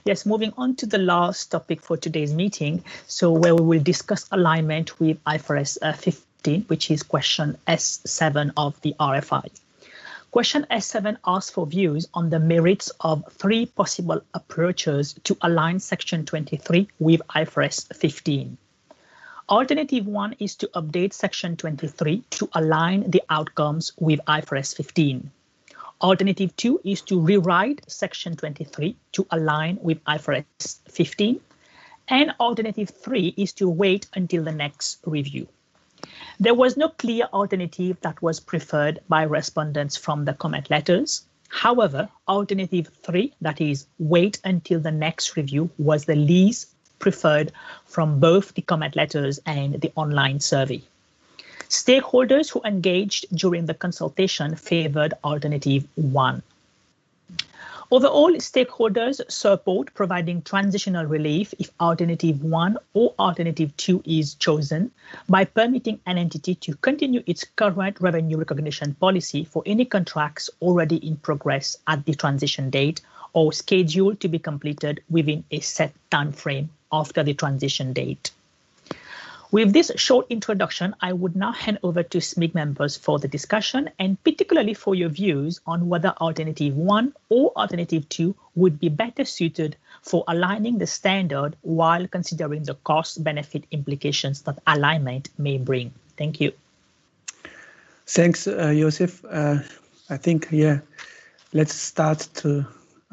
Yes, moving on to the last topic for today's meeting. So where we will discuss alignment with IFRS 15, which is question S7 of the RFI. Question S7 asks for views on the merits of 3 possible approaches to align Section 23 with IFRS 15. Alternative 1 is to update Section 23 to align the outcomes with IFRS 15. Alternative 2 is to rewrite Section 23 to align with IFRS 15. And alternative 3 is to wait until the next review. There was no clear alternative that was preferred by respondents from the comment letters. However, alternative 3, that is, wait until the next review, was the least preferred from both the comment letters and the online survey. Stakeholders who engaged during the consultation favored alternative 1. Overall, stakeholders support providing transitional relief if alternative 1 or alternative 2 is chosen by permitting an entity to continue its current revenue recognition policy for any contracts already in progress at the transition date or scheduled to be completed within a set time frame after the transition date. With this short introduction, I would now hand over to SMIG members for the discussion and particularly for your views on whether alternative 1 or alternative 2 would be better suited for aligning the standard while considering the cost-benefit implications that alignment may bring. Thank you. Thanks, Joseph. I think, let's start to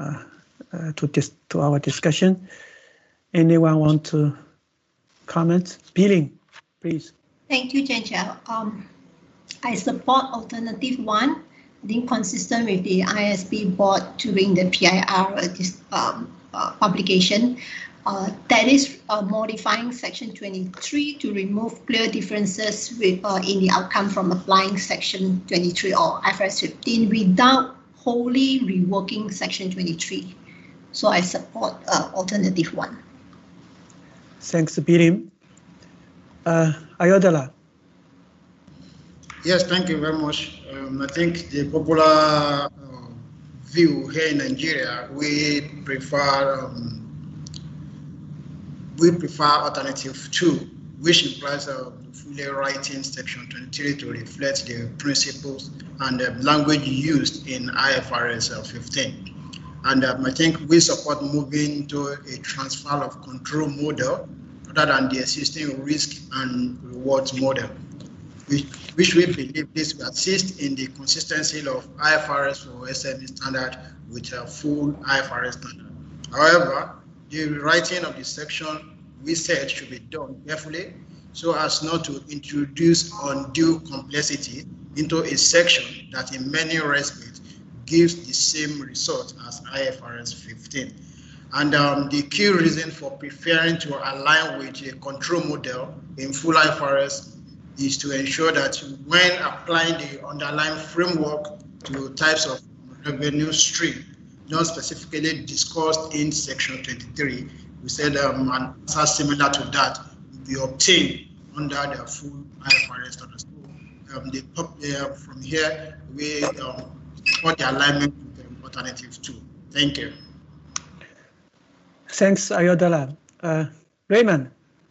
our discussion. Anyone want to comment? Billing, please. Thank you, Chen Chao. I support alternative 1. I think consistent with the ISB board during the PIR publication. That is modifying Section 23 to remove clear differences in the outcome from applying Section 23 or IFRS 15 without wholly reworking Section 23. So I support alternative 1. Thanks, Bilim. Ayodele. Yes, thank you very much. I think the popular view here in Nigeria, we prefer alternative 2, which implies fully writing Section 23 to reflect the principles and the language used in IFRS 15. And I think we support moving to a transfer of control model rather than the existing risk and rewards model, which we believe this will assist in the consistency of IFRS for SME standard with a full IFRS standard. However, the rewriting of the section we said should be done carefully so as not to introduce undue complexity into a section that in many respects gives the same result as IFRS 15. And the key reason for preferring to align with a control model in full IFRS is to ensure that when applying the underlying framework to types of revenue stream, not specifically discussed in Section 23, we said an answer similar to that will be obtained under the full IFRS standards. So, from here, we support the alignment with the alternative 2. Thank you. Thanks, Ayodele. Raymond.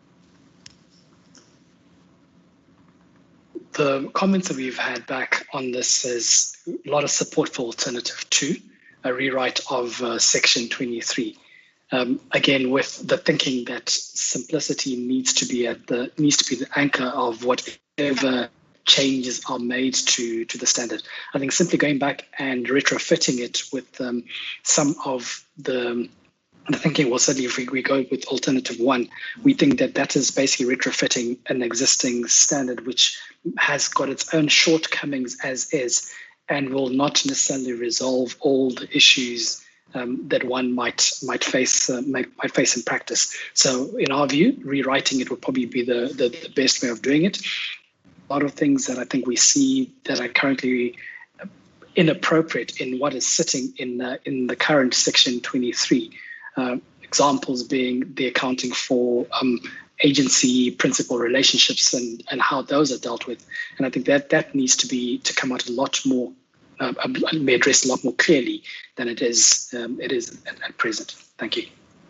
The comments that we've had back on this is a lot of support for alternative 2, a rewrite of Section 23. Again, with the thinking that simplicity needs to be the anchor of whatever changes are made to the standard. I think simply going back and retrofitting it with some of the thinking, well, certainly if we go with alternative 1, we think that is basically retrofitting an existing standard which has got its own shortcomings as is and will not necessarily resolve all the issues that one might face in practice. So in our view, rewriting it would probably be the best way of doing it. A lot of things that I think we see that are currently inappropriate in what is sitting in the current Section 23. Examples being the accounting for agency principal relationships and how those are dealt with. And I think that needs to come out a lot more, be addressed a lot more clearly than it is at present. Thank you.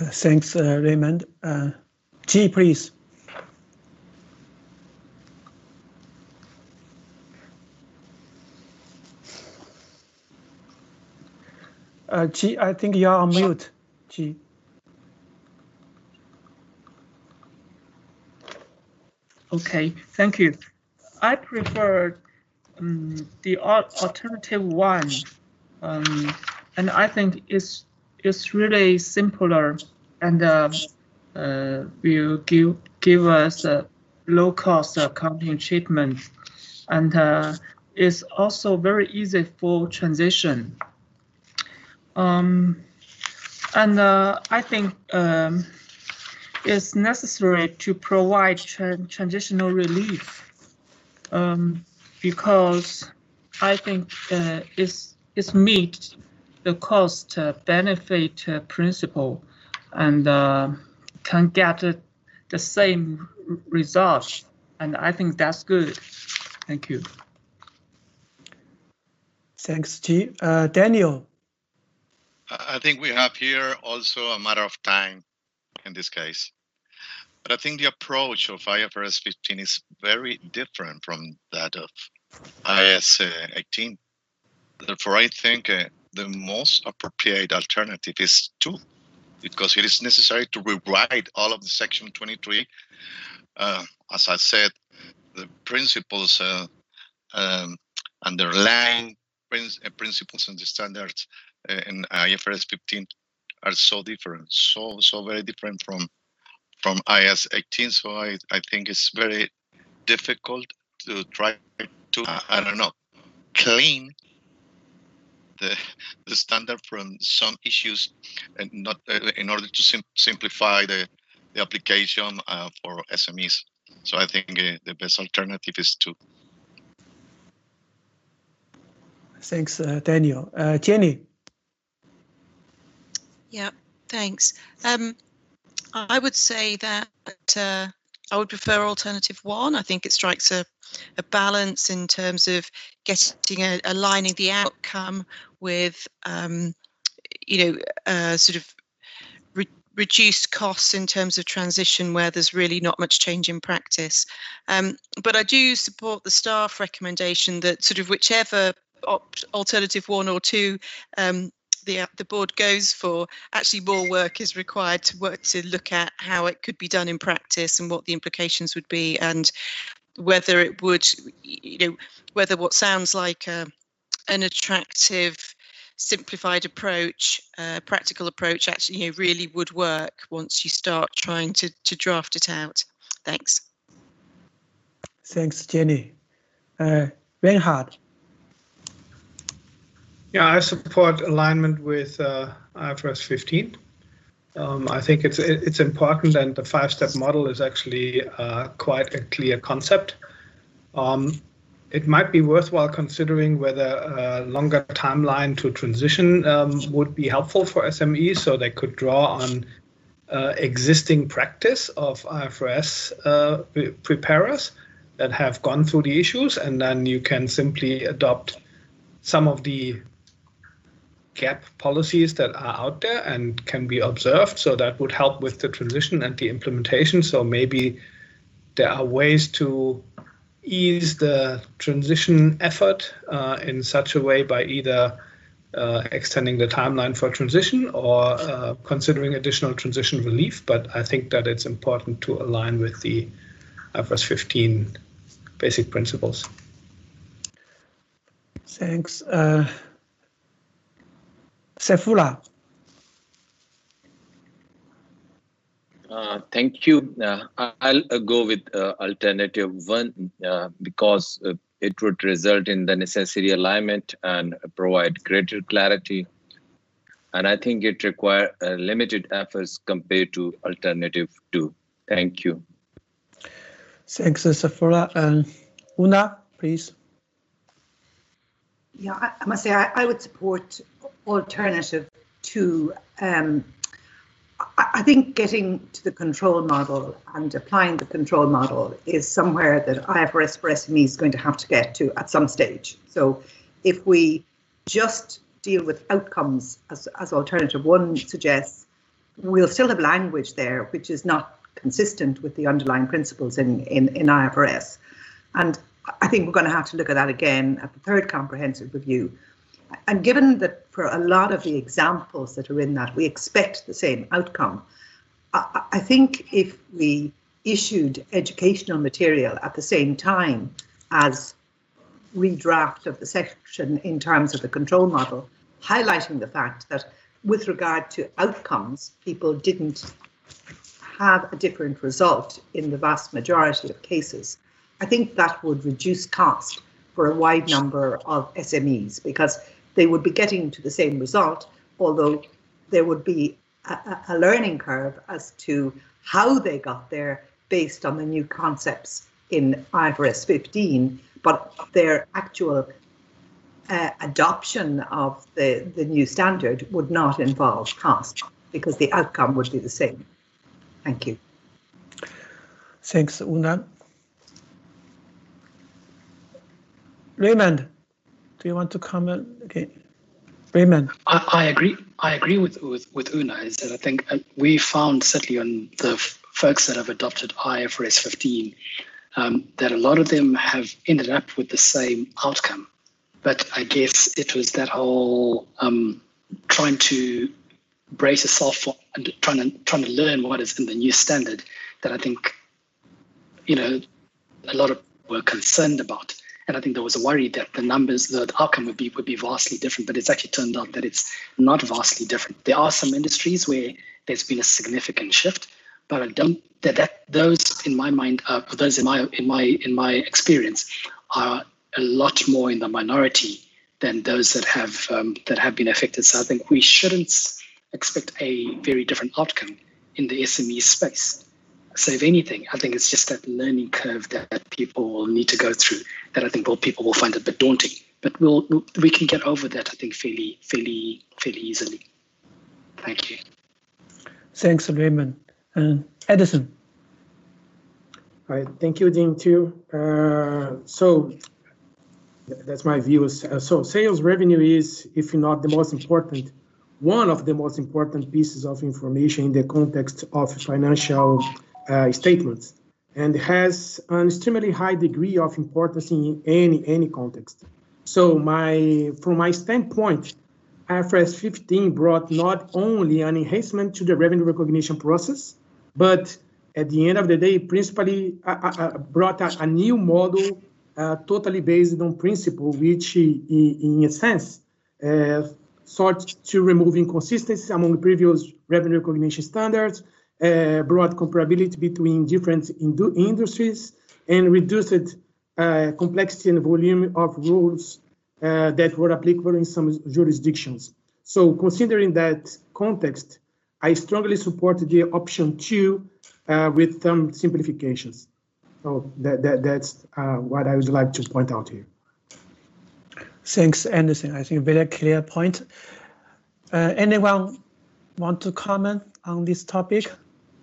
Thanks, Raymond. G, please. G, I think you're on mute, G. Okay, thank you. I prefer the alternative one, and I think it's really simpler and will give us a low-cost accounting treatment, and it's also very easy for transition. And I think it's necessary to provide transitional relief because I think it's meet the cost benefit principle and can get the same result, and I think that's good. Thank you. Thanks, G. Daniel. I think we have here also a matter of time in this case. But I think the approach of IFRS 15 is very different from that of IAS 18. Therefore, I think the most appropriate alternative is 2, because it is necessary to rewrite all of the Section 23. As I said, the principles underlying principles and the standards in IFRS 15 are so different, so very different from IAS 18. So I think it's very difficult to try to, I don't know, clean the standard from some issues, and not in order to simplify the application for SMEs. So I think the best alternative is 2. Thanks, Daniel. Jenny. Yeah, thanks. I would say that I would prefer alternative 1. I think it strikes a balance in terms of aligning the outcome with, sort of reduced costs in terms of transition where there's really not much change in practice. But I do support the staff recommendation that sort of whichever alternative 1 or 2 the board goes for, actually more work is required to look at how it could be done in practice and what the implications would be, and whether it would, whether what sounds like an attractive, simplified approach, practical approach, actually really would work once you start trying to draft it out. Thanks. Thanks, Jenny. Reinhard. Yeah, I support alignment with IFRS 15. I think it's important, and the 5-step model is actually quite a clear concept. It might be worthwhile considering whether a longer timeline to transition would be helpful for SMEs, so they could draw on existing practice of IFRS preparers that have gone through the issues, and then you can simply adopt some of the gap policies that are out there and can be observed. So that would help with the transition and the implementation. So maybe there are ways to ease the transition effort in such a way by either extending the timeline for transition or considering additional transition relief. But I think that it's important to align with the IFRS 15 basic principles. Thanks. Saifullah. Thank you. I'll go with alternative 1 because it would result in the necessary alignment and provide greater clarity. And I think it requires limited efforts compared to alternative 2. Thank you. Thanks, Saifullah. Una, please. Yeah, I must say I would support alternative 2. I think getting to the control model and applying the control model is somewhere that IFRS for SME is going to have to get to at some stage. So if we just deal with outcomes, as alternative 1 suggests, we'll still have language there which is not consistent with the underlying principles in IFRS. And I think we're going to have to look at that again at the third comprehensive review. And given that for a lot of the examples that are in that, we expect the same outcome, I think if we issued educational material at the same time as redraft of the section in terms of the control model, highlighting the fact that with regard to outcomes, people didn't have a different result in the vast majority of cases, I think that would reduce cost for a wide number of SMEs, because they would be getting to the same result, although there would be a learning curve as to how they got there based on the new concepts in IFRS 15, but their actual adoption of the new standard would not involve cost, because the outcome would be the same. Thank you. Thanks, Una. Raymond, do you want to comment? Okay, Raymond. I agree. I agree with Una. Is that I think we found certainly on the folks that have adopted IFRS 15 that a lot of them have ended up with the same outcome. But I guess it was that whole trying to brace yourself for and trying to learn what is in the new standard that I think, you know, a lot of were concerned about. And I think there was a worry that the numbers, the outcome would be vastly different, but it's actually turned out that it's not vastly different. There are some industries where there's been a significant shift, but I don't that those in my mind, those in my experience, are a lot more in the minority than those that have been affected. So I think we shouldn't expect a very different outcome in the SME space. So if anything, I think it's just that learning curve that people will need to go through that I think people will find a bit daunting. But we can get over that, I think, fairly easily. Thank you. Thanks, Raymond. Edison. All right, thank you, Dean, too. So that's my views. So sales revenue is, if not the most important, one of the most important pieces of information in the context of financial statements, and has an extremely high degree of importance in any context. So from my standpoint, IFRS 15 brought not only an enhancement to the revenue recognition process, but at the end of the day, principally brought a new model totally based on principle, which in a sense sought to remove inconsistencies among previous revenue recognition standards, brought comparability between different industries, and reduced complexity and volume of rules that were applicable in some jurisdictions. So considering that context, I strongly support the option 2 with some simplifications. So that's what I would like to point out here. Thanks, Anderson. I think a very clear point. Anyone want to comment on this topic?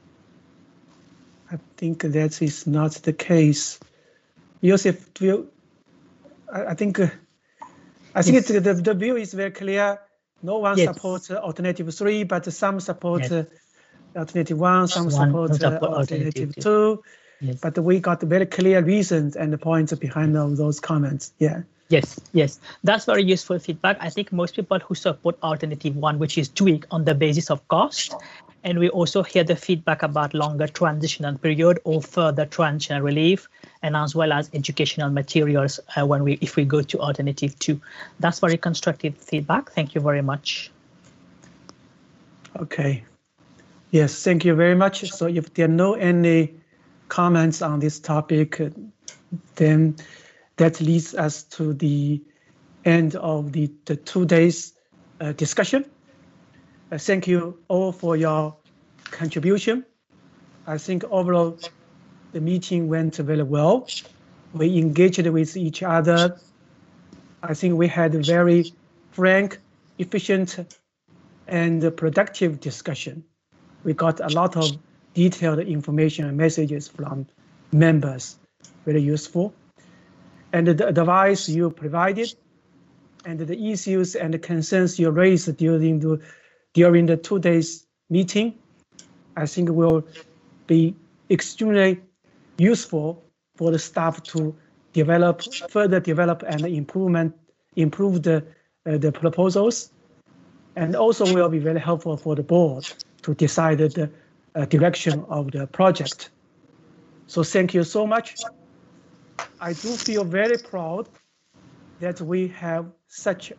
I think that is not the case. Joseph, I think yes. The view is very clear. No one yes. supports alternative 3, but some support yes. alternative 1, some support alternative 2. Yes. But we got very clear reasons and the points behind all those comments. Yeah. Yes, that's very useful feedback. I think most people who support alternative 1, which is tweak on the basis of cost, and we also hear the feedback about longer transitional period or further transitional relief, and as well as educational materials if we go to alternative 2. That's very constructive feedback. Thank you very much. Okay. Yes, thank you very much. So if there are no any comments on this topic, then that leads us to the end of the 2 days discussion. Thank you all for your contribution. I think overall the meeting went very well. We engaged with each other. I think we had a very frank, efficient, and productive discussion. We got a lot of detailed information and messages from members, very useful. And the advice you provided and the issues and the concerns you raised during the 2 days meeting, I think will be extremely useful for the staff to further develop and improve the proposals, and also will be very helpful for the board to decide the direction of the project. So thank you so much. I do feel very proud that we have such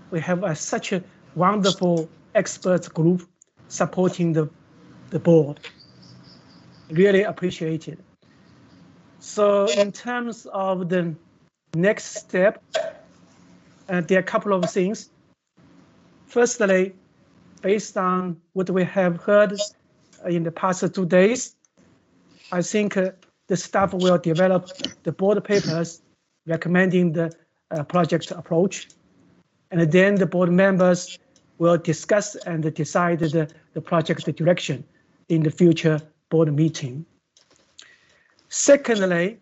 a wonderful expert group supporting the board. Really appreciate it. So in terms of the next step, there are a couple of things. Firstly, based on what we have heard in the past 2 days, I think the staff will develop the board papers recommending the project approach. And then the board members will discuss and decide the project direction in the future board meeting. Secondly,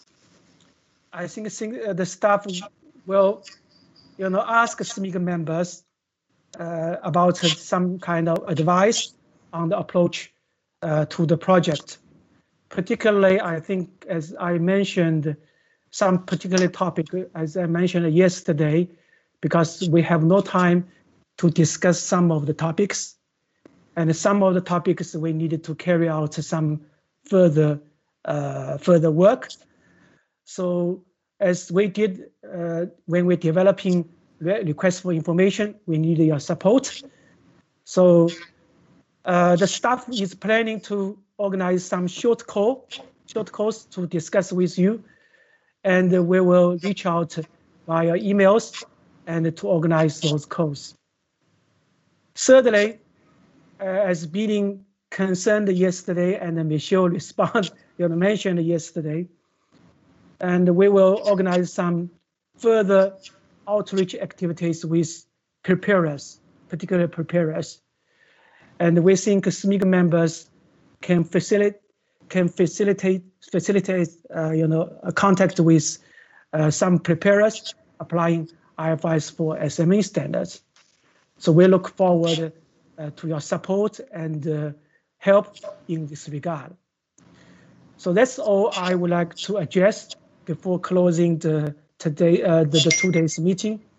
I think the staff will ask SMIG members about some kind of advice on the approach to the project. Particularly, I think, as I mentioned, some particular topic, as I mentioned yesterday, because we have no time to discuss some of the topics, and some of the topics we needed to carry out some further work. So as we did when we're developing requests for information, we need your support. So the staff is planning to organize some short calls to discuss with you, and we will reach out via emails and to organize those calls. Thirdly, as being concerned yesterday, and Michelle mentioned yesterday, and we will organize some further outreach activities with preparers, particular preparers. And we think SMIG members can facilitate a contact with some preparers applying IFRS 4 SME standards. So we look forward to your support and help in this regard. So that's all I would like to address before closing the 2 days meeting.